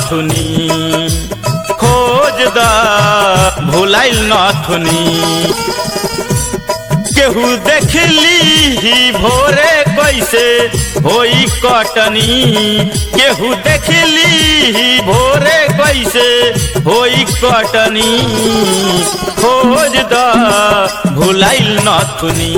नथुनी खोज द भुलाइल नथुनी केहू देखली भोरे कैसे होई कटनी केहू देखली भोरे कैसे होई कटनी खोज द भुलाइल नथुनी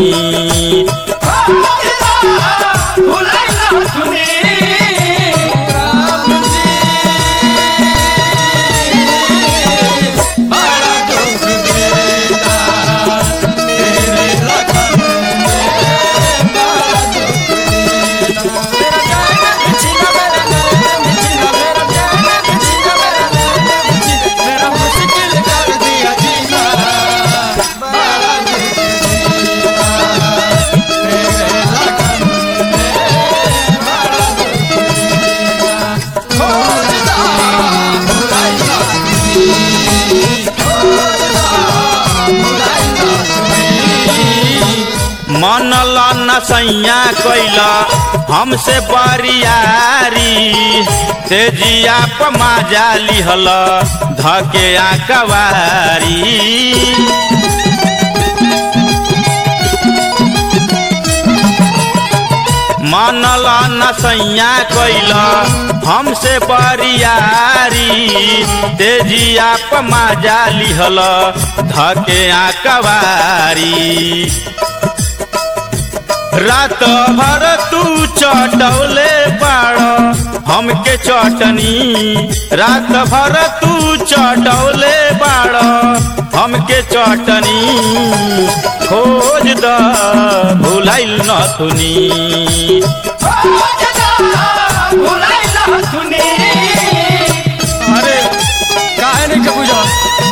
मनला नसैया कैला हमसे बरियारी तेजिया पमाजा लिहल धके आकवारी मनला नसैया कैला हमसे बरियारी तेजिया पमाजा लिहल धके आकवारी रात भर तू चटौले बाड़ हमके चटनी रात भर तू चटौले बाड़ हमके चटनी खोज द भुलाइल नथुनी अरे काहे नहीं के बुझल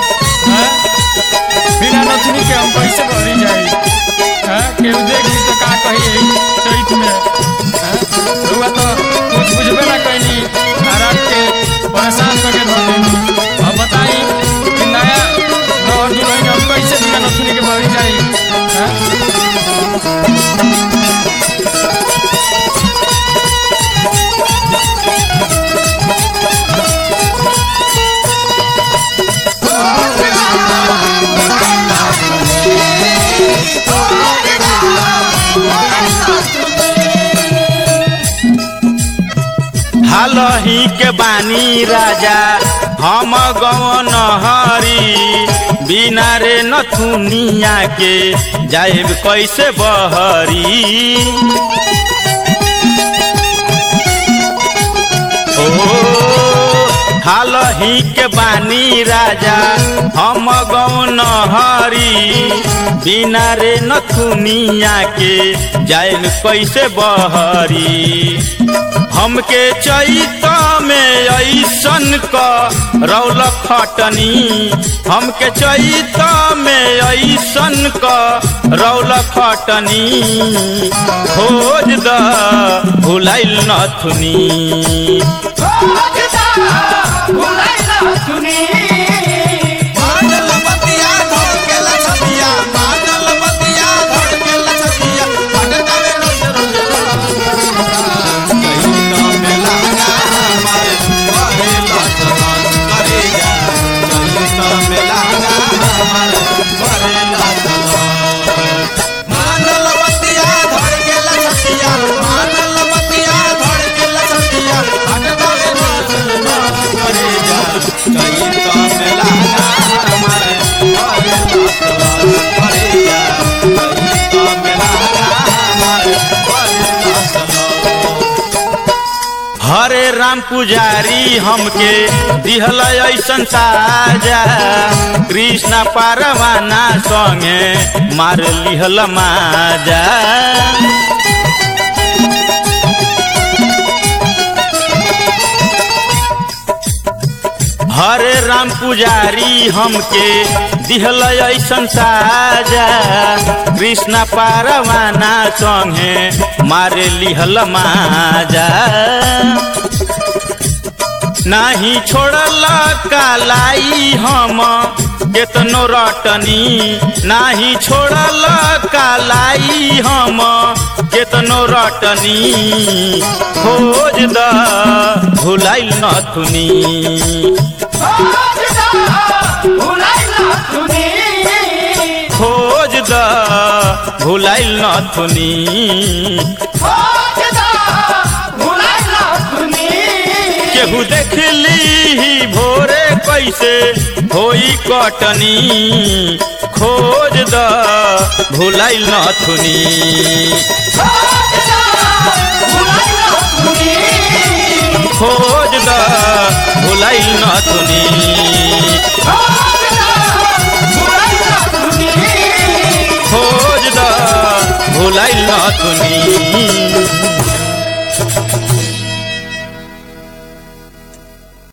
बिना नथुनी के हम कैसे भरी जाई केहू देख ली तो का कही चैत में रुआ तो कुछ बुझबे ना कैली रात के परेशान करके धर देनी अब बताई कि नया नौहर दुल्हन हम कैसे बिना नथुनी के भरी जाई हालही के बानी राजा हम गवन हरी बिना रे नथुनिया के जाएब कैसे बहरी हालही के बानी राजा हम गवन हरी बिना रे नथुनिया के जाएब कैसे बहरी हमके चैत में ऐसन क रौल खटनी हमके चैत में ऐसन क रौल खटनी खोज द भुलाइल नथुनी हरे राम पुजारी हमके दिहल ऐसन ताजा कृष्ण परवाना संगे मार लिहल माजा हरे राम पुजारी हमके दिहल ऐसन साजा कृष्ण परवाना संगे मारे लिहल माजा नाही छोड़ल कालाई हम केतनो रटनी नाही छोड़ल कालाई हम केतनो रटनी खोज द भुलाइल नथुनी खोज द भुलाइल नथुनी केहू देखली भोरे कैसे होई कटनी खोज द भुलाइल नथुनी खोज द भुलाइल नथुनी खोज द भुलाइल नथुनी